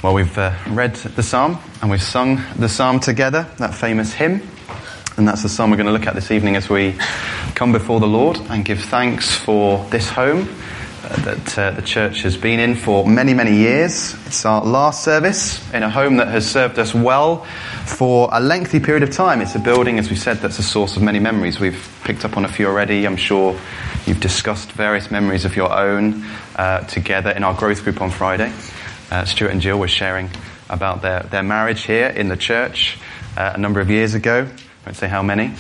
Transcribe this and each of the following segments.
Well, we've read the psalm and we've sung the psalm together, that famous hymn. And that's the psalm we're going to look at this evening as we come before the Lord and give thanks for this home that the church has been in for many, many years. It's our last service in a home that has served us well for a lengthy period of time. It's a building, as we said, that's a source of many memories. We've picked up on a few already. I'm sure you've discussed various memories of your own together in our growth group on Friday. Stuart and Jill were sharing about their marriage here in the church a number of years ago. I won't say how many.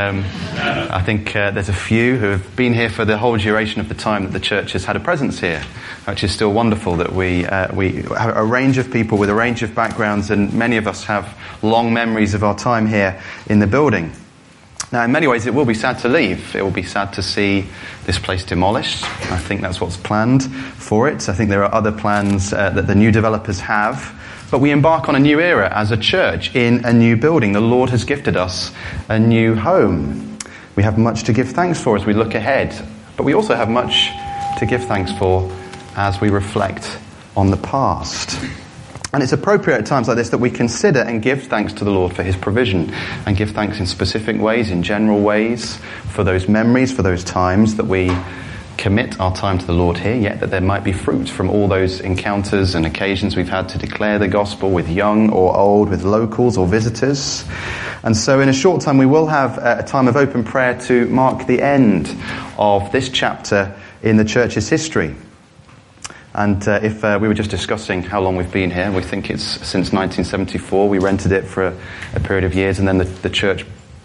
I think there's a few who have been here for the whole duration of the time that the church has had a presence here, which is still wonderful that we have a range of people with a range of backgrounds, and many of us have long memories of our time here in the building. Now, in many ways, it will be sad to leave. It will be sad to see this place demolished. I think that's what's planned for it. I think there are other plans that the new developers have. But we embark on a new era as a church in a new building. The Lord has gifted us a new home. We have much to give thanks for as we look ahead. But we also have much to give thanks for as we reflect on the past. And it's appropriate at times like this that we consider and give thanks to the Lord for his provision, and give thanks in specific ways, in general ways, for those memories, for those times that we commit our time to the Lord here, yet that there might be fruit from all those encounters and occasions we've had to declare the gospel with young or old, with locals or visitors. And so in a short time we will have a time of open prayer to mark the end of this chapter in the church's history. And if we were just discussing how long we've been here, we think it's since 1974. We rented it for a period of years, and then the church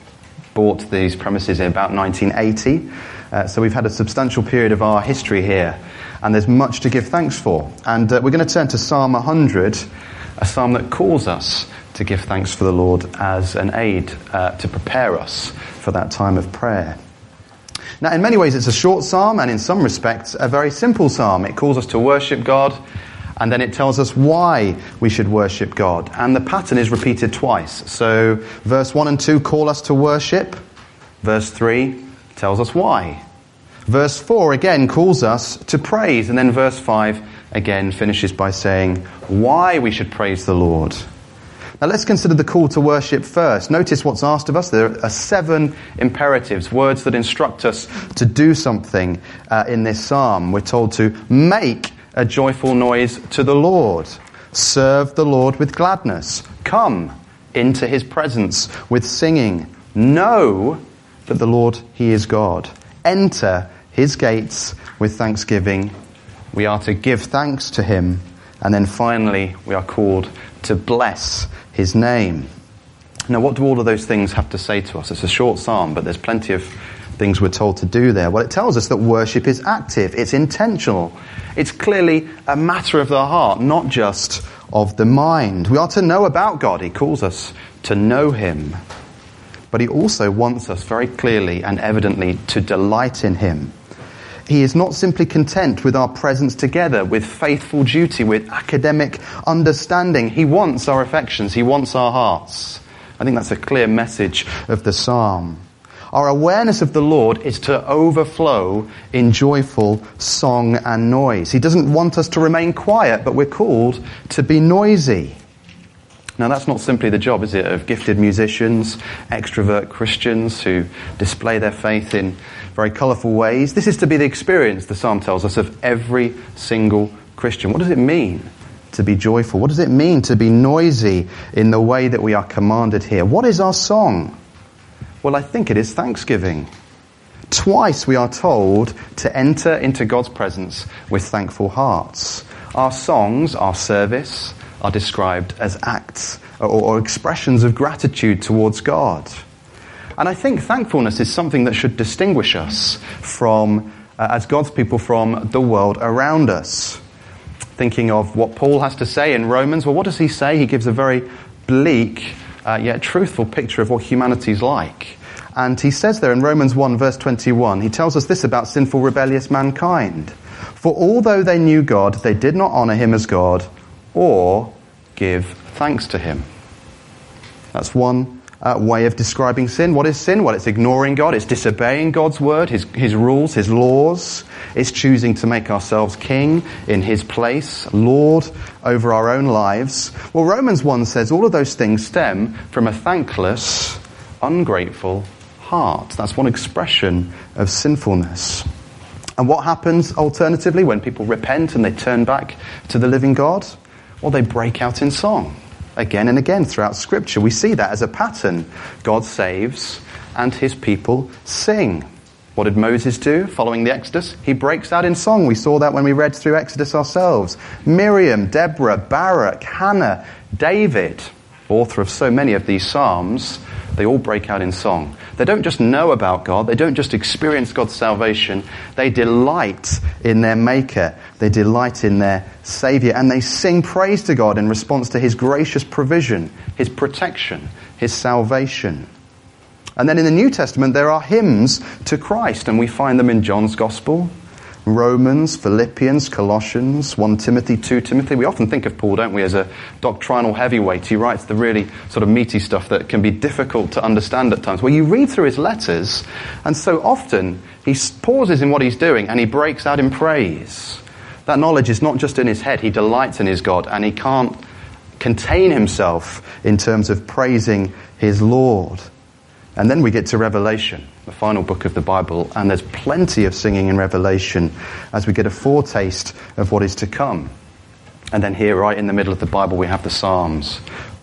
bought these premises in about 1980. So we've had a substantial period of our history here, and there's much to give thanks for. And we're going to turn to Psalm 100, a psalm that calls us to give thanks for the Lord as an aid to prepare us for that time of prayer. Now, in many ways, it's a short psalm, and in some respects, a very simple psalm. It calls us to worship God, and then it tells us why we should worship God. And the pattern is repeated twice. So, verse 1 and 2 call us to worship. Verse 3 tells us why. Verse 4 again calls us to praise. And then verse 5 again finishes by saying why we should praise the Lord. Now let's consider the call to worship first. Notice what's asked of us. There are 7 imperatives, words that instruct us to do something in this psalm. We're told to make a joyful noise to the Lord. Serve the Lord with gladness. Come into his presence with singing. Know that the Lord, he is God. Enter his gates with thanksgiving. We are to give thanks to him. And then finally, we are called to bless his name. Now, what do all of those things have to say to us? It's a short psalm, but there's plenty of things we're told to do there. Well, it tells us that worship is active, it's intentional, it's clearly a matter of the heart, not just of the mind. We are to know about God. He calls us to know him. But he also wants us very clearly and evidently to delight in him. He is not simply content with our presence together, with faithful duty, with academic understanding. He wants our affections. He wants our hearts. I think that's a clear message of the psalm. Our awareness of the Lord is to overflow in joyful song and noise. He doesn't want us to remain quiet, but we're called to be noisy. Now, that's not simply the job, is it, of gifted musicians, extrovert Christians who display their faith in very colourful ways. This is to be the experience, the psalm tells us, of every single Christian. What does it mean to be joyful? What does it mean to be noisy in the way that we are commanded here? What is our song? Well, I think it is thanksgiving. Twice we are told to enter into God's presence with thankful hearts. Our songs, our service, are described as acts or expressions of gratitude towards God. And I think thankfulness is something that should distinguish us from, as God's people, from the world around us. Thinking of what Paul has to say in Romans, well, what does he say? He gives a very bleak yet truthful picture of what humanity's like. And he says there in Romans 1 verse 21, he tells us this about sinful, rebellious mankind. For although they knew God, they did not honour him as God or give thanks to him. That's 1 way of describing sin. What is sin? Well, it's ignoring God. It's disobeying God's word, his rules, his laws. It's choosing to make ourselves king in his place, Lord over our own lives. Well, Romans 1 says all of those things stem from a thankless, ungrateful heart. That's one expression of sinfulness. And what happens alternatively when people repent and they turn back to the living God? Well, they break out in song. Again and again throughout Scripture, we see that as a pattern. God saves and his people sing. What did Moses do following the Exodus? He breaks out in song. We saw that when we read through Exodus ourselves. Miriam, Deborah, Barak, Hannah, David, author of so many of these Psalms, they all break out in song. They don't just know about God. They don't just experience God's salvation. They delight in their Maker. They delight in their Saviour. And they sing praise to God in response to his gracious provision, his protection, his salvation. And then in the New Testament, there are hymns to Christ. And we find them in John's Gospel, Romans, Philippians, Colossians, 1 Timothy, 2 Timothy. We often think of Paul, don't we, as a doctrinal heavyweight. He writes the really sort of meaty stuff that can be difficult to understand at times. Well, you read through his letters, and so often he pauses in what he's doing and he breaks out in praise. That knowledge is not just in his head. He delights in his God, and he can't contain himself in terms of praising his Lord. And then we get to Revelation, the final book of the Bible, and there's plenty of singing in Revelation as we get a foretaste of what is to come. And then here, right in the middle of the Bible, we have the Psalms,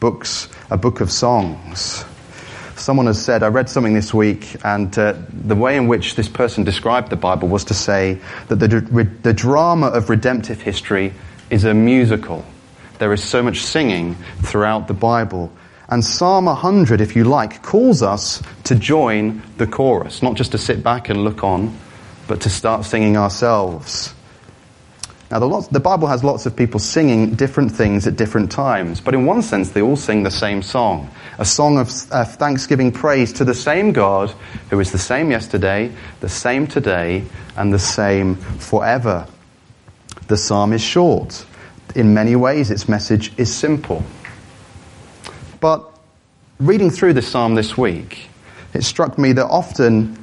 a book of songs. Someone has said, I read something this week, and the way in which this person described the Bible was to say that the drama of redemptive history is a musical. There is so much singing throughout the Bible. And Psalm 100, if you like, calls us to join the chorus, not just to sit back and look on, but to start singing ourselves. Now, the Bible has lots of people singing different things at different times, but in one sense, they all sing the same song, a song of thanksgiving praise to the same God who is the same yesterday, the same today, and the same forever. The psalm is short. In many ways, its message is simple. But reading through this psalm this week, it struck me that often,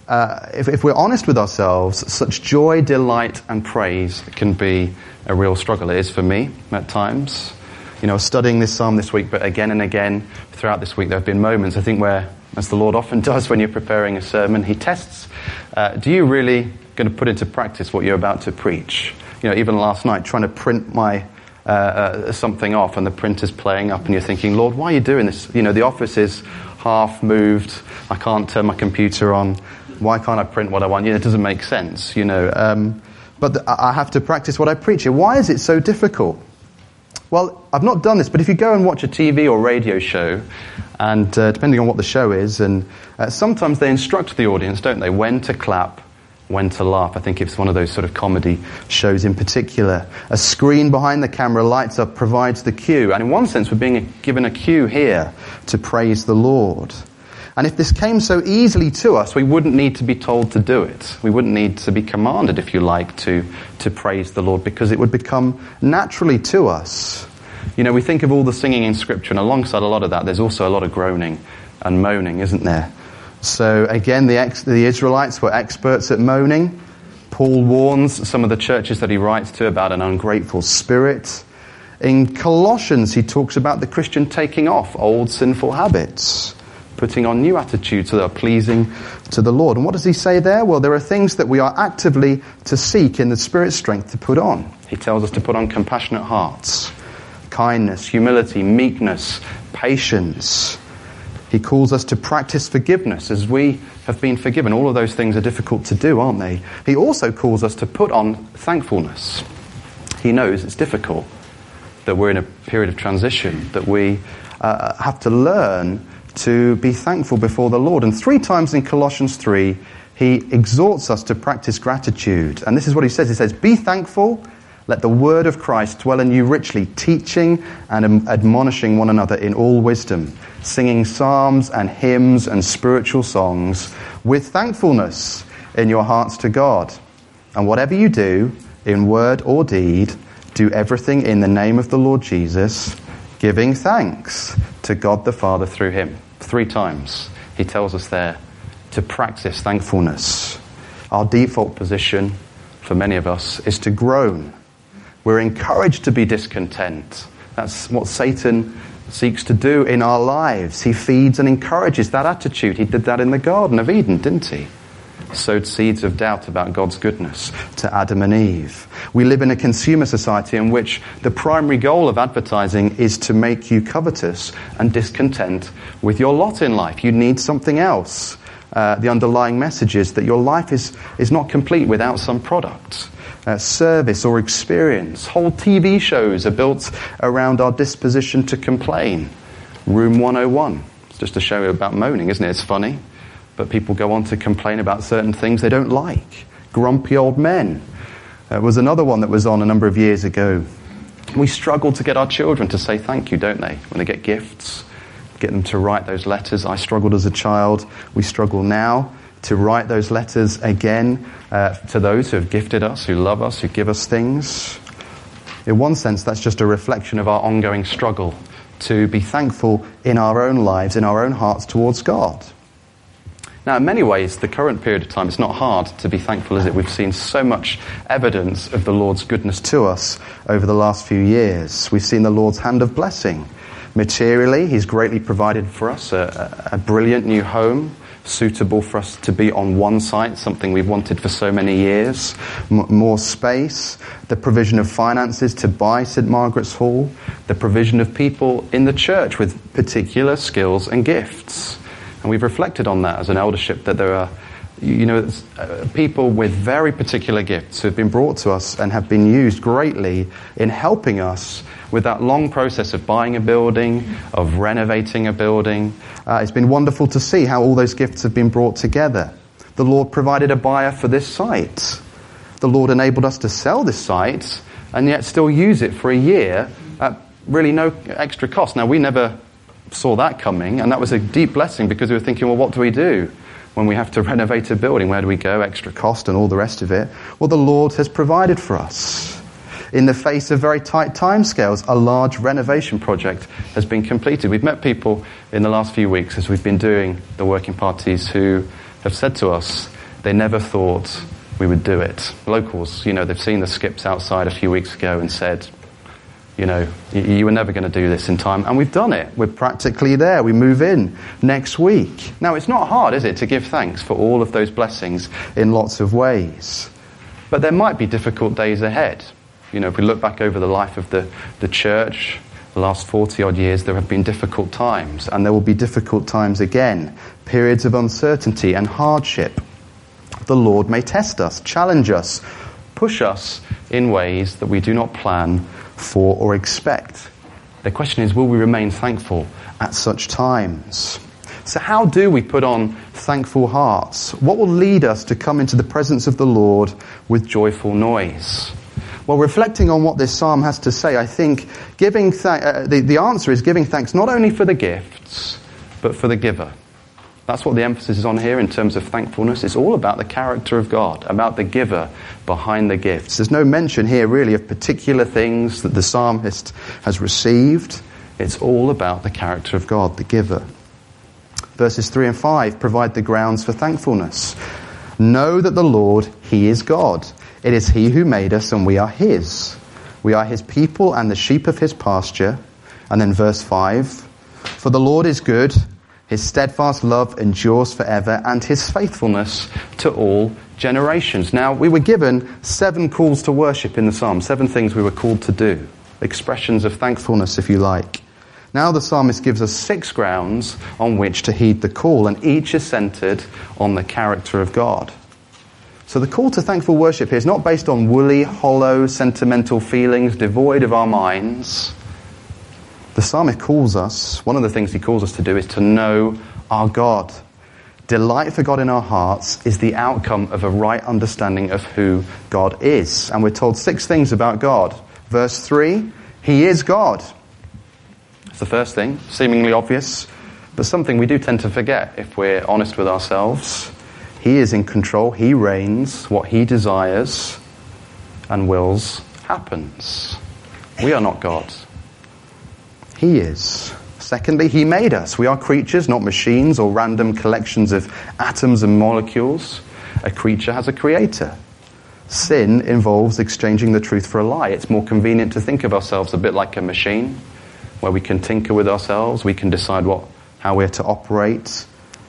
if we're honest with ourselves, such joy, delight, and praise can be a real struggle. It is for me at times. You know, studying this psalm this week, but again and again throughout this week, there have been moments, I think, where, as the Lord often does when you're preparing a sermon, he tests, do you really going to put into practice what you're about to preach? You know, even last night, trying to print my something off and the printer's playing up and you're thinking, Lord, why are you doing this? You know, the office is half moved. I can't turn my computer on. Why can't I print what I want? You know, it doesn't make sense, you know. But I have to practice what I preach here. Why is it so difficult? Well, I've not done this, but if you go and watch a TV or radio show, and depending on what the show is, and sometimes they instruct the audience, don't they, when to clap, when to laugh. I think it's one of those sort of comedy shows in particular. A screen behind the camera lights up, provides the cue. And in one sense, we're being given a cue here to praise the Lord. And if this came so easily to us, we wouldn't need to be told to do it. We wouldn't need to be commanded, if you like, to praise the Lord, because it would become naturally to us. You know, we think of all the singing in Scripture, and alongside a lot of that, there's also a lot of groaning and moaning, isn't there? So again, the Israelites were experts at moaning. Paul warns some of the churches that he writes to about an ungrateful spirit. In Colossians, he talks about the Christian taking off old sinful habits, putting on new attitudes that are pleasing to the Lord. And what does he say there? Well, there are things that we are actively to seek in the Spirit's strength to put on. He tells us to put on compassionate hearts, kindness, humility, meekness, patience. He calls us to practice forgiveness as we have been forgiven. All of those things are difficult to do, aren't they? He also calls us to put on thankfulness. He knows it's difficult, that we're in a period of transition, that we have to learn to be thankful before the Lord. And 3 times in Colossians 3, he exhorts us to practice gratitude. And this is what he says. He says, be thankful. Let the word of Christ dwell in you richly, teaching and admonishing one another in all wisdom, singing psalms and hymns and spiritual songs with thankfulness in your hearts to God. And whatever you do, in word or deed, do everything in the name of the Lord Jesus, giving thanks to God the Father through him. 3 times he tells us there to practice thankfulness. Our default position for many of us is to groan. We're encouraged to be discontent. That's what Satan seeks to do in our lives. He feeds and encourages that attitude. He did that in the Garden of Eden, didn't he? Sowed seeds of doubt about God's goodness to Adam and Eve. We live in a consumer society in which the primary goal of advertising is to make you covetous and discontent with your lot in life. You need something else. The underlying message is that your life is not complete without some product, service or experience. Whole TV shows are built around our disposition to complain. Room 101. It's just a show about moaning, isn't it? It's funny. But people go on to complain about certain things they don't like. Grumpy old men. There was another one that was on a number of years ago. We struggle to get our children to say thank you, don't they? When they get gifts, get them to write those letters. I struggled as a child. We struggle now to write those letters again to those who have gifted us, who love us, who give us things. In one sense, that's just a reflection of our ongoing struggle to be thankful in our own lives, in our own hearts towards God. Now, in many ways, the current period of time, it's not hard to be thankful, is it? We've seen so much evidence of the Lord's goodness to us over the last few years. We've seen the Lord's hand of blessing. Materially, he's greatly provided for us a brilliant new home, suitable for us to be on one site, something we've wanted for so many years. More space, the provision of finances to buy St. Margaret's Hall, the provision of people in the church with particular skills and gifts. And we've reflected on that as an eldership, that there are, people with very particular gifts who have been brought to us and have been used greatly in helping us with that long process of buying a building, of renovating a building. It's been wonderful to see how all those gifts have been brought together. The Lord provided a buyer for this site. The Lord enabled us to sell this site and yet still use it for a year at really no extra cost. Now, we never saw that coming, and that was a deep blessing because we were thinking, well, what do we do when we have to renovate a building? Where do we go? Extra cost and all the rest of it. Well, the Lord has provided for us. In the face of very tight timescales, a large renovation project has been completed. We've met people in the last few weeks as we've been doing the working parties who have said to us they never thought we would do it. Locals, they've seen the skips outside a few weeks ago and said, you were never going to do this in time. And we've done it. We're practically there. We move in next week. Now, it's not hard, is it, to give thanks for all of those blessings in lots of ways. But there might be difficult days ahead. If we look back over the life of the church, the last 40-odd years, there have been difficult times. And there will be difficult times again. Periods of uncertainty and hardship. The Lord may test us, challenge us, push us in ways that we do not plan for or expect. The question is, will we remain thankful at such times? So how do we put on thankful hearts? What will lead us to come into the presence of the Lord with joyful noise? Well, reflecting on what this psalm has to say, I think the answer is giving thanks not only for the gifts, but for the giver. That's what the emphasis is on here in terms of thankfulness. It's all about the character of God, about the giver behind the gifts. There's no mention here really of particular things that the psalmist has received. It's all about the character of God, the giver. Verses 3 and 5 provide the grounds for thankfulness. Know that the Lord, he is God. It is he who made us and we are his. We are his people and the sheep of his pasture. And then verse 5, for the Lord is good. His steadfast love endures forever, and his faithfulness to all generations. Now, we were given 7 calls to worship in the psalm, 7 things we were called to do, expressions of thankfulness, if you like. Now the psalmist gives us 6 grounds on which to heed the call, and each is centered on the character of God. So the call to thankful worship here is not based on woolly, hollow, sentimental feelings devoid of our minds. The psalmist calls us, one of the things he calls us to do is to know our God. Delight for God in our hearts is the outcome of a right understanding of who God is. And we're told 6 things about God. Verse 3, he is God. It's the first thing, seemingly obvious, but something we do tend to forget if we're honest with ourselves. He is in control, he reigns, what he desires and wills happens. We are not God. He is. Secondly, he made us. We are creatures, not machines or random collections of atoms and molecules. A creature has a creator. Sin involves exchanging the truth for a lie. It's more convenient to think of ourselves a bit like a machine, where we can tinker with ourselves, we can decide how we're to operate.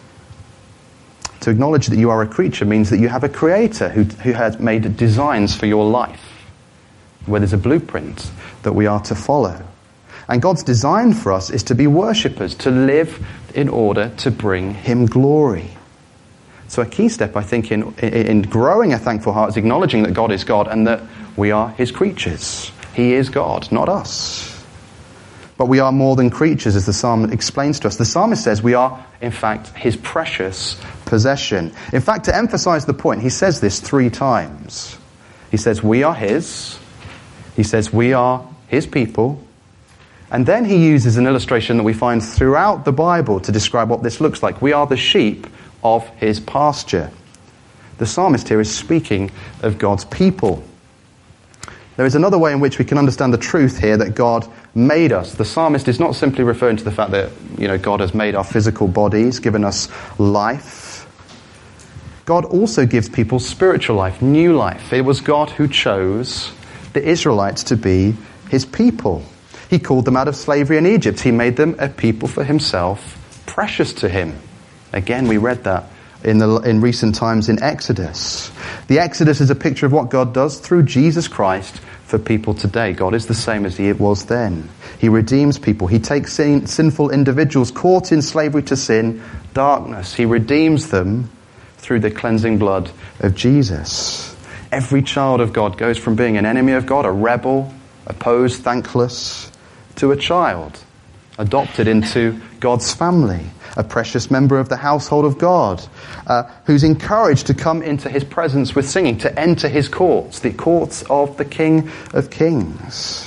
To acknowledge that you are a creature means that you have a creator who has made designs for your life, where there's a blueprint that we are to follow. And God's design for us is to be worshippers, to live in order to bring him glory. So a key step, I think, in growing a thankful heart is acknowledging that God is God and that we are his creatures. He is God, not us. But we are more than creatures, as the psalm explains to us. The psalmist says we are, in fact, his precious possession. In fact, to emphasize the point, he says this 3 times. He says we are his. He says we are his people. And then he uses an illustration that we find throughout the Bible to describe what this looks like. We are the sheep of his pasture. The psalmist here is speaking of God's people. There is another way in which we can understand the truth here that God made us. The psalmist is not simply referring to the fact that, God has made our physical bodies, given us life. God also gives people spiritual life, new life. It was God who chose the Israelites to be his people. He called them out of slavery in Egypt. He made them a people for himself, precious to him. Again, we read that in recent times in Exodus. The Exodus is a picture of what God does through Jesus Christ for people today. God is the same as he was then. He redeems people. He takes sinful individuals caught in slavery to sin, darkness. He redeems them through the cleansing blood of Jesus. Every child of God goes from being an enemy of God, a rebel, opposed, thankless, to a child, adopted into God's family, a precious member of the household of God, who's encouraged to come into his presence with singing, to enter his courts, the courts of the King of Kings.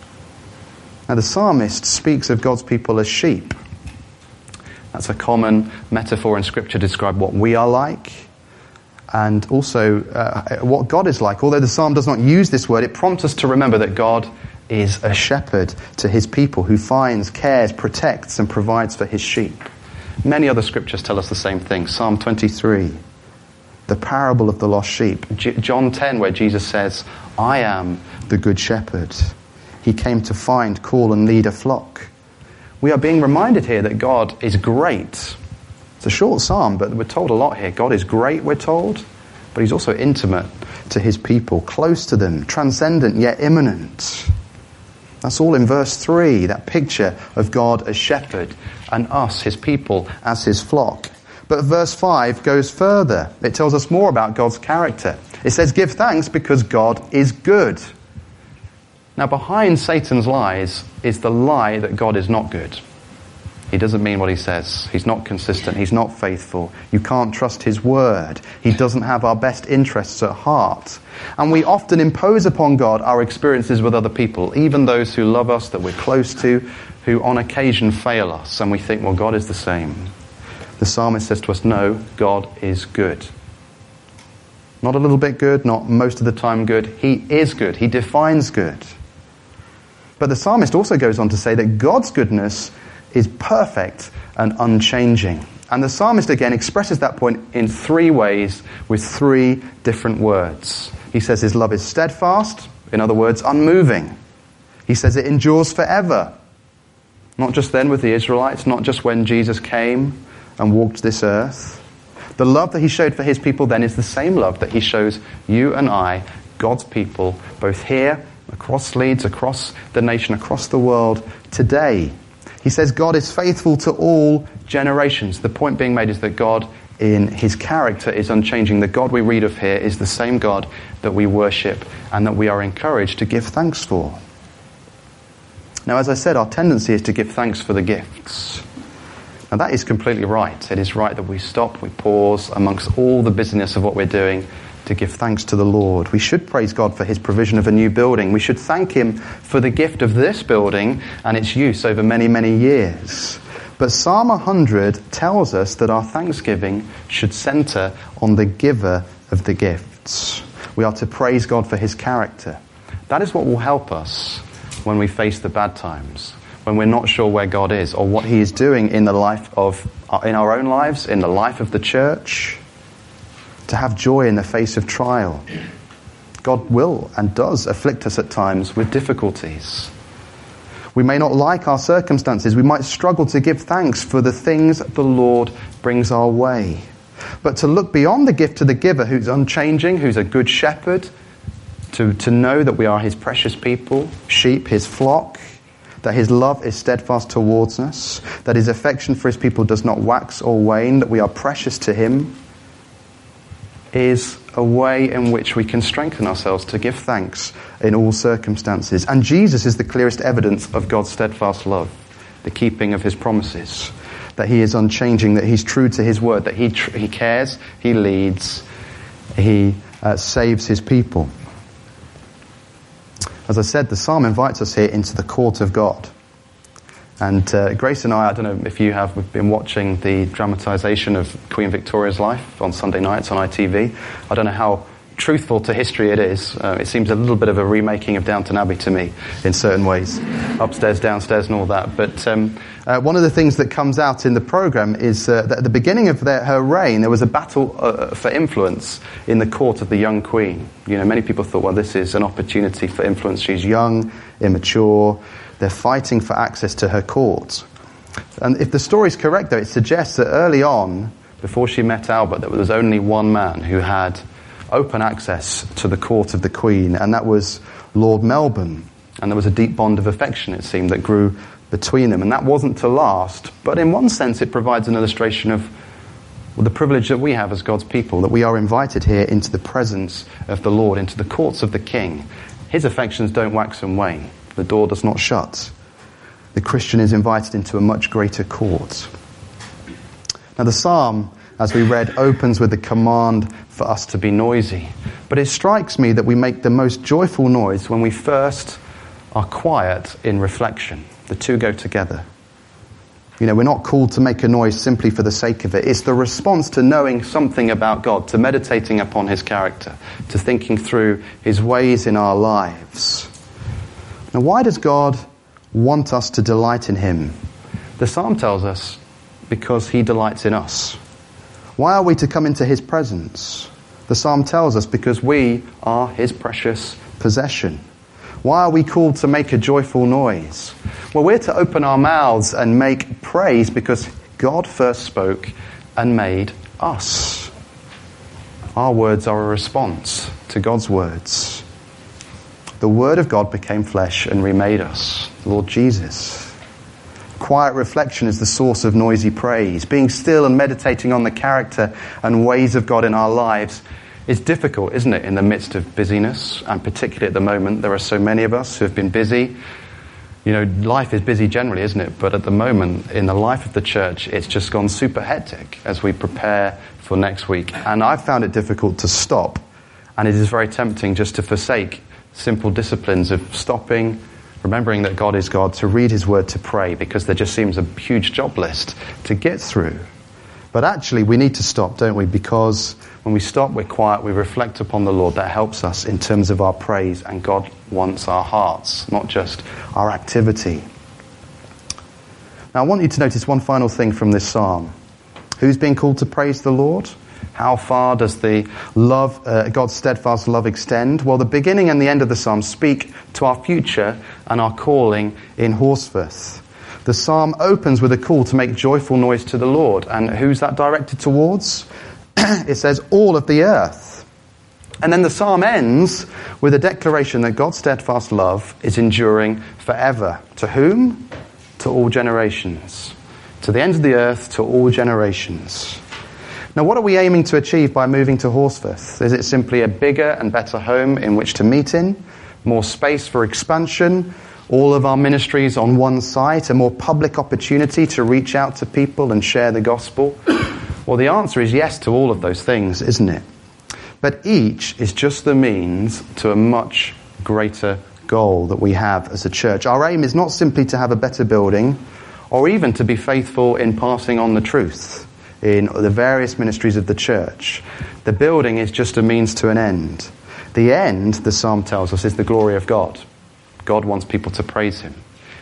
Now the psalmist speaks of God's people as sheep. That's a common metaphor in Scripture to describe what we are like, and also what God is like. Although the psalm does not use this word, it prompts us to remember that God is a shepherd to his people who finds, cares, protects, and provides for his sheep. Many other scriptures tell us the same thing. Psalm 23, the parable of the lost sheep. John 10, where Jesus says, I am the good shepherd. He came to find, call, and lead a flock. We are being reminded here that God is great. It's a short psalm, but we're told a lot here. God is great, we're told, but he's also intimate to his people, close to them, transcendent yet immanent. That's all in verse 3, that picture of God as shepherd and us, his people, as his flock. But verse 5 goes further. It tells us more about God's character. It says, give thanks because God is good. Now, behind Satan's lies is the lie that God is not good. He doesn't mean what he says. He's not consistent. He's not faithful. You can't trust his word. He doesn't have our best interests at heart. And we often impose upon God our experiences with other people, even those who love us, that we're close to, who on occasion fail us. And we think, well, God is the same. The psalmist says to us, no, God is good. Not a little bit good, not most of the time good. He is good. He defines good. But the psalmist also goes on to say that God's goodness is perfect and unchanging. And the psalmist again expresses that point in 3 ways with 3 different words. He says his love is steadfast, in other words, unmoving. He says it endures forever. Not just then with the Israelites, not just when Jesus came and walked this earth. The love that he showed for his people then is the same love that he shows you and I, God's people, both here, across Leeds, across the nation, across the world, today. He says God is faithful to all generations. The point being made is that God in his character is unchanging. The God we read of here is the same God that we worship and that we are encouraged to give thanks for. Now, as I said, our tendency is to give thanks for the gifts. Now, that is completely right. It is right that we stop, we pause amongst all the busyness of what we're doing to give thanks to the Lord. We should praise God for his provision of a new building. We should thank him for the gift of this building and its use over many, many years. But Psalm 100 tells us that our thanksgiving should center on the giver of the gifts. We are to praise God for his character. That is what will help us when we face the bad times. when we're not sure where God is or what he is doing in the life of, in our own lives, in the life of the church. To have joy in the face of trial. God will and does afflict us at times with difficulties. We may not like our circumstances. We might struggle to give thanks for the things the Lord brings our way. But to look beyond the gift to the giver, who's unchanging, who's a good shepherd, to know that we are his precious people, sheep, his flock, that his love is steadfast towards us, that his affection for his people does not wax or wane, that we are precious to him, is a way in which we can strengthen ourselves to give thanks in all circumstances. And Jesus is the clearest evidence of God's steadfast love, the keeping of his promises, that he is unchanging, that he's true to his word, that he cares, he leads, he saves his people. As I said, the psalm invites us here into the court of God. And Grace and I don't know if you have, we've been watching the dramatisation of Queen Victoria's life on Sunday nights on ITV. I don't know how truthful to history it is. It seems a little bit of a remaking of Downton Abbey to me in certain ways. Upstairs, downstairs and all that. But one of the things that comes out in the programme is that at the beginning of her reign, there was a battle for influence in the court of the young queen. You know, many people thought, well, this is an opportunity for influence. She's young, immature. They're fighting for access to her court. And if the story's correct, though, it suggests that early on, before she met Albert, there was only one man who had open access to the court of the Queen, and that was Lord Melbourne. And there was a deep bond of affection, it seemed, that grew between them. And that wasn't to last, but in one sense it provides an illustration of the privilege that we have as God's people, that we are invited here into the presence of the Lord, into the courts of the King. His affections don't wax and wane. The door does not shut. The Christian is invited into a much greater court. Now the psalm, as we read, opens with a command for us to be noisy. But it strikes me that we make the most joyful noise when we first are quiet in reflection. The two go together. You know, we're not called to make a noise simply for the sake of it. It's the response to knowing something about God, to meditating upon his character, to thinking through his ways in our lives. Now, why does God want us to delight in him? The psalm tells us because he delights in us. Why are we to come into his presence? The psalm tells us because we are his precious possession. Why are we called to make a joyful noise? Well, we're to open our mouths and make praise because God first spoke and made us. Our words are a response to God's words. The Word of God became flesh and remade us, Lord Jesus. Quiet reflection is the source of noisy praise. Being still and meditating on the character and ways of God in our lives is difficult, isn't it, in the midst of busyness? And particularly at the moment, there are so many of us who have been busy. You know, life is busy generally, isn't it? But at the moment, in the life of the church, it's just gone super hectic as we prepare for next week. And I've found it difficult to stop. And it is very tempting just to forsake simple disciplines of stopping, remembering that God is God, to read his word, to pray, because there just seems a huge job list to get through. But actually we need to stop, don't we? Because when we stop, we're quiet, we reflect upon the Lord. That helps us in terms of our praise, and God wants our hearts, not just our activity. Now I want you to notice one final thing from this psalm. Who's being called to praise the Lord? How far does the love, God's steadfast love extend? Well, the beginning and the end of the psalm speak to our future and our calling in Horsforth. The psalm opens with a call to make joyful noise to the Lord. And who's that directed towards? It says, all of the earth. And then the psalm ends with a declaration that God's steadfast love is enduring forever. To whom? To all generations. To the ends of the earth, to all generations. Now, what are we aiming to achieve by moving to Horsforth? Is it simply a bigger and better home in which to meet in? More space for expansion? All of our ministries on one site? A more public opportunity to reach out to people and share the gospel? Well, the answer is yes to all of those things, isn't it? But each is just the means to a much greater goal that we have as a church. Our aim is not simply to have a better building, or even to be faithful in passing on the truth in the various ministries of the church. The building is just a means to an end. The end, the psalm tells us, is the glory of God. God wants people to praise him.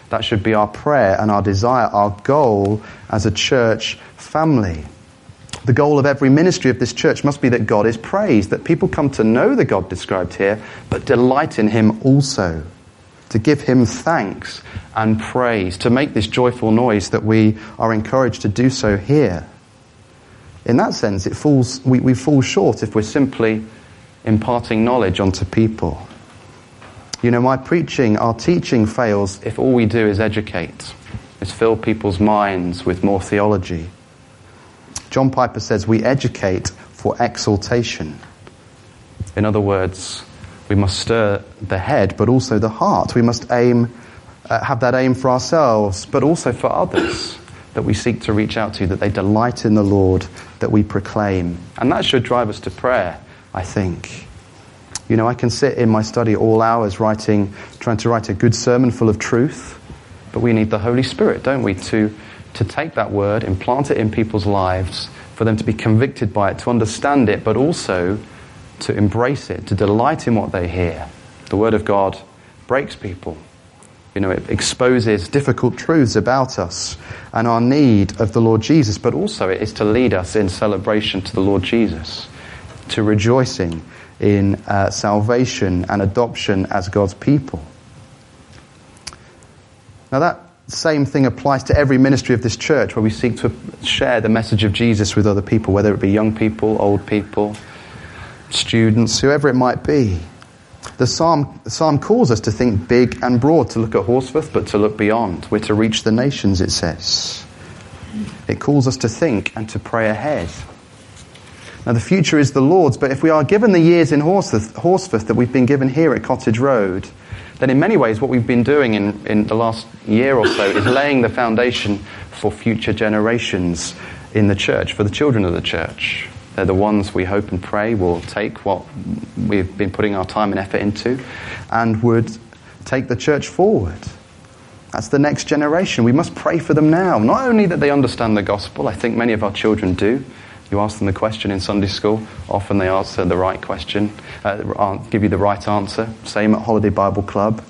That should be our prayer and our desire, our goal as a church family. The goal of every ministry of this church must be that God is praised, that people come to know the God described here, but delight in him also, to give him thanks and praise, to make this joyful noise that we are encouraged to do so here. In that sense, we fall short if we're simply imparting knowledge onto people. You know, our teaching fails if all we do is educate, is fill people's minds with more theology. John Piper says we educate for exaltation. In other words, we must stir the head, but also the heart. We must have that aim for ourselves, but also for others that we seek to reach out to, that they delight in the Lord that we proclaim. And that should drive us to prayer, I think. You know, I can sit in my study all hours trying to write a good sermon full of truth, but we need the Holy Spirit, don't we, to take that word, implant it in people's lives, for them to be convicted by it, to understand it, but also to embrace it, to delight in what they hear. The Word of God breaks people. You know, it exposes difficult truths about us and our need of the Lord Jesus, but also it is to lead us in celebration to the Lord Jesus, to rejoicing in salvation and adoption as God's people. Now that same thing applies to every ministry of this church, where we seek to share the message of Jesus with other people, whether it be young people, old people, students, whoever it might be. The psalm calls us to think big and broad, to look at Horsforth, but to look beyond. We're to reach the nations, it says. It calls us to think and to pray ahead. Now the future is the Lord's, but if we are given the years in Horsforth that we've been given here at Cottage Road, then in many ways what we've been doing in the last year or so is laying the foundation for future generations in the church, for the children of the church. They're the ones we hope and pray will take what we've been putting our time and effort into and would take the church forward. That's the next generation. We must pray for them now. Not only that they understand the gospel, I think many of our children do. You ask them the question in Sunday school, often they answer the right question, give you the right answer. Same at Holiday Bible Club.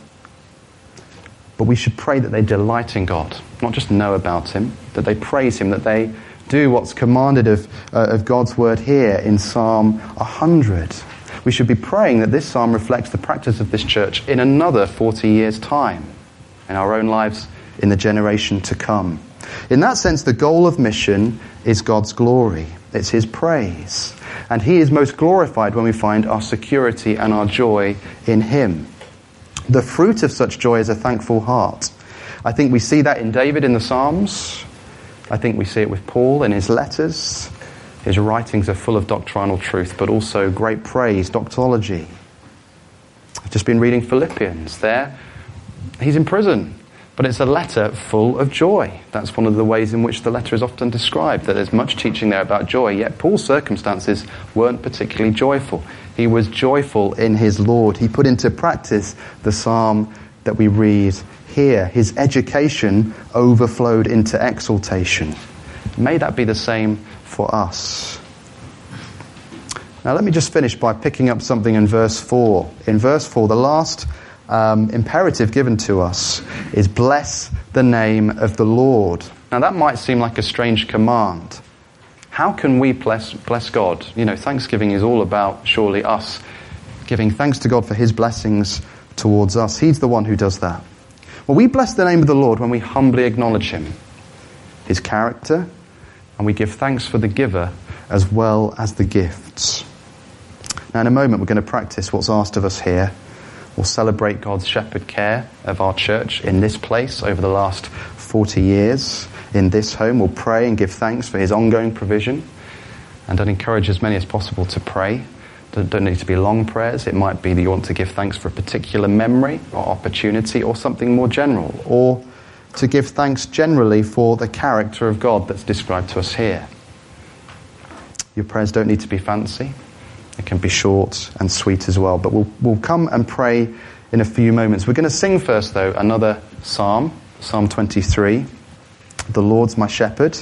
But we should pray that they delight in God, not just know about him, that they praise him, that they do what's commanded of God's word here in Psalm 100. We should be praying that this psalm reflects the practice of this church in another 40 years' time, in our own lives, in the generation to come. In that sense, the goal of mission is God's glory. It's his praise. And he is most glorified when we find our security and our joy in him. The fruit of such joy is a thankful heart. I think we see that in David in the Psalms. I think we see it with Paul in his letters. His writings are full of doctrinal truth, but also great praise, doxology. I've just been reading Philippians there. He's in prison, but it's a letter full of joy. That's one of the ways in which the letter is often described, that there's much teaching there about joy, yet Paul's circumstances weren't particularly joyful. He was joyful in his Lord. He put into practice the psalm that we read here. His education overflowed into exaltation. May that be the same for us. Now let me just finish by picking up something in verse 4. In verse 4, the last imperative given to us is bless the name of the Lord. Now that might seem like a strange command. How can we bless God? You know, Thanksgiving is all about surely us giving thanks to God for his blessings towards us. He's the one who does that. Well, we bless the name of the Lord when we humbly acknowledge him, his character, and we give thanks for the giver as well as the gifts. Now in a moment we're going to practice what's asked of us here. We'll celebrate God's shepherd care of our church in this place over the last 40 years. In this home we'll pray and give thanks for his ongoing provision. And I'd encourage as many as possible to pray. Don't need to be long prayers. It might be that you want to give thanks for a particular memory or opportunity or something more general. Or to give thanks generally for the character of God that's described to us here. Your prayers don't need to be fancy. It can be short and sweet as well. But we'll come and pray in a few moments. We're going to sing first, though, another psalm, Psalm 23. The Lord's my shepherd.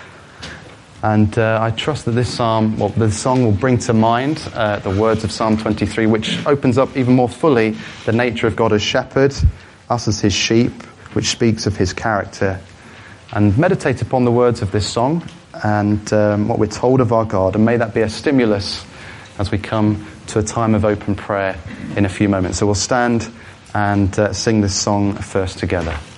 And I trust that this song will bring to mind the words of Psalm 23, which opens up even more fully the nature of God as shepherd, us as his sheep, which speaks of his character, and meditate upon the words of this song and what we're told of our God. And may that be a stimulus as we come to a time of open prayer in a few moments. So we'll stand and sing this song first together.